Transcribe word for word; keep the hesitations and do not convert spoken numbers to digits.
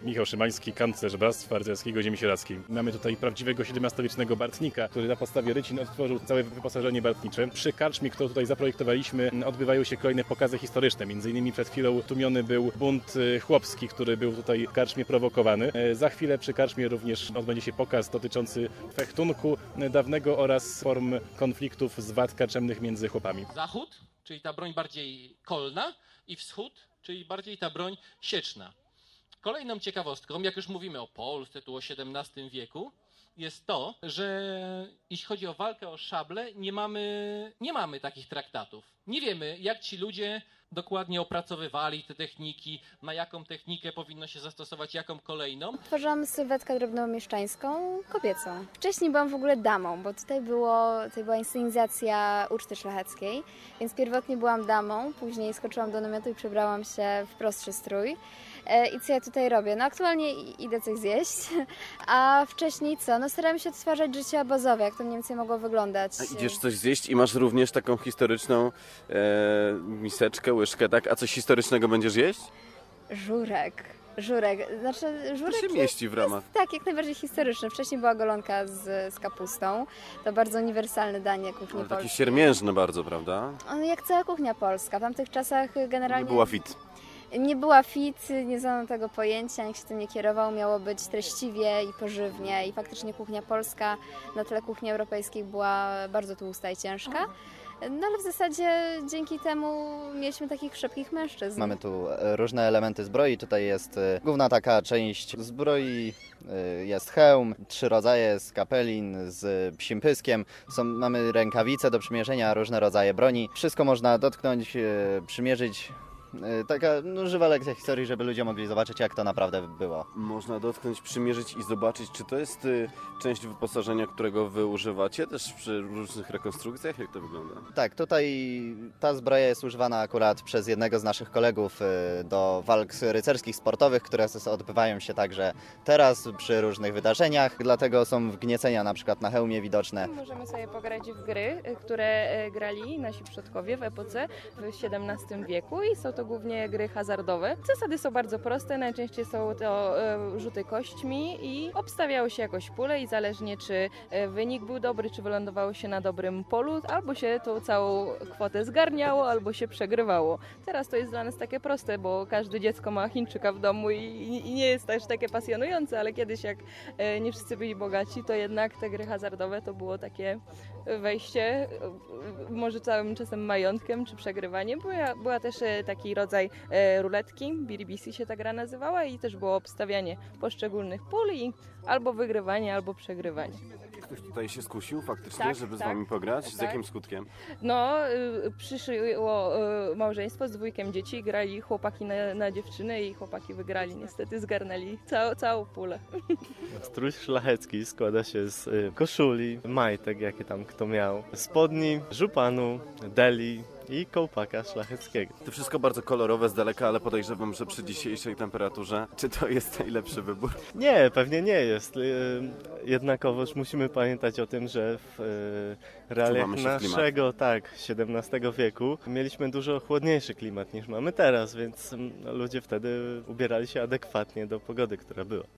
Michał Szymański, kanclerz Bractwa Rycerskiego Ziemi Sieradzkiej. Mamy tutaj prawdziwego siedemnastowiecznego bartnika, który na podstawie rycin odtworzył całe wyposażenie bartnicze. Przy karczmie, którą tutaj zaprojektowaliśmy, odbywają się kolejne pokazy historyczne. Między innymi przed chwilą tłumiony był bunt chłopski, który był tutaj w karczmie prowokowany. Za chwilę przy karczmie również odbędzie się pokaz dotyczący fechtunku dawnego oraz form konfliktów z wad karczemnych między chłopami. Zachód, czyli ta broń bardziej kolna, i wschód, czyli bardziej ta broń sieczna. Kolejną ciekawostką, jak już mówimy o Polsce, tu o siedemnastym wieku, jest to, że jeśli chodzi o walkę o szable, nie mamy, nie mamy takich traktatów. Nie wiemy, jak ci ludzie dokładnie opracowywali te techniki, na jaką technikę powinno się zastosować, jaką kolejną. Tworzyłam sylwetkę drobnomieszczańską, kobiecą. Wcześniej byłam w ogóle damą, bo tutaj, było, tutaj była inscenizacja uczty szlacheckiej, więc pierwotnie byłam damą, później skoczyłam do namiotu i przebrałam się w prostszy strój. I co ja tutaj robię? No aktualnie idę coś zjeść, a wcześniej co? No staramy się odtwarzać życie obozowe, jak to mniej więcej mogło wyglądać. A idziesz coś zjeść i masz również taką historyczną e, miseczkę, łyżkę, tak? A coś historycznego będziesz jeść? Żurek. Żurek. Znaczy, żurek to się mieści w ramach. Jest, tak, jak najbardziej historyczny. Wcześniej była golonka z, z kapustą. To bardzo uniwersalne danie kuchni Ale polskiej. takie siermiężne bardzo, prawda? No, jak cała kuchnia polska. W tamtych czasach generalnie... Nie była fit. Nie była fit, nie znano tego pojęcia, nikt się tym nie kierował, miało być treściwie i pożywnie i faktycznie kuchnia polska na tle kuchni europejskiej była bardzo tłusta i ciężka. No ale w zasadzie dzięki temu mieliśmy takich szybkich mężczyzn. Mamy tu różne elementy zbroi, tutaj jest główna taka część zbroi, jest hełm, trzy rodzaje z kapelin, z psim pyskiem, są, mamy rękawice do przymierzenia, różne rodzaje broni. Wszystko można dotknąć, przymierzyć. Taka no, żywa lekcja historii, żeby ludzie mogli zobaczyć, jak to naprawdę było. Można dotknąć, przymierzyć i zobaczyć, czy to jest y, część wyposażenia, którego wy używacie też przy różnych rekonstrukcjach? Jak to wygląda? Tak, tutaj ta zbroja jest używana akurat przez jednego z naszych kolegów y, do walk rycerskich, sportowych, które odbywają się także teraz przy różnych wydarzeniach, dlatego są wgniecenia na przykład na hełmie widoczne. Możemy sobie pograć w gry, które grali nasi przodkowie w epoce w siedemnastym wieku i są to głównie gry hazardowe. Zasady są bardzo proste, najczęściej są to e, rzuty kośćmi i obstawiało się jakoś pulę i zależnie czy e, wynik był dobry, czy wylądowało się na dobrym polu, albo się tą całą kwotę zgarniało, albo się przegrywało. Teraz to jest dla nas takie proste, bo każde dziecko ma Chińczyka w domu i, i nie jest też takie pasjonujące, ale kiedyś jak e, nie wszyscy byli bogaci, to jednak te gry hazardowe to było takie wejście, e, może całym czasem majątkiem, czy przegrywanie. Była, była też e, taki rodzaj e, ruletki, biribisi się ta gra nazywała i też było obstawianie poszczególnych pól i albo wygrywanie, albo przegrywanie. Ktoś tutaj się skusił faktycznie, Tak, żeby z tak, wami pograć? Z tak. jakim skutkiem? No, y, przyszło y, małżeństwo z dwójkiem dzieci, grali chłopaki na, na dziewczyny i chłopaki wygrali, niestety zgarnęli cał, całą pulę. Strój szlachecki składa się z y, koszuli, majtek, jakie tam kto miał, spodni, żupanu, deli i kołpaka szlacheckiego. To wszystko bardzo kolorowe z daleka, ale podejrzewam, że przy dzisiejszej temperaturze, czy to jest najlepszy wybór? Nie, pewnie nie jest. Jednakowoż musimy pamiętać o tym, że w realiach naszego, tak, siedemnastego wieku mieliśmy dużo chłodniejszy klimat niż mamy teraz, więc ludzie wtedy ubierali się adekwatnie do pogody, która była.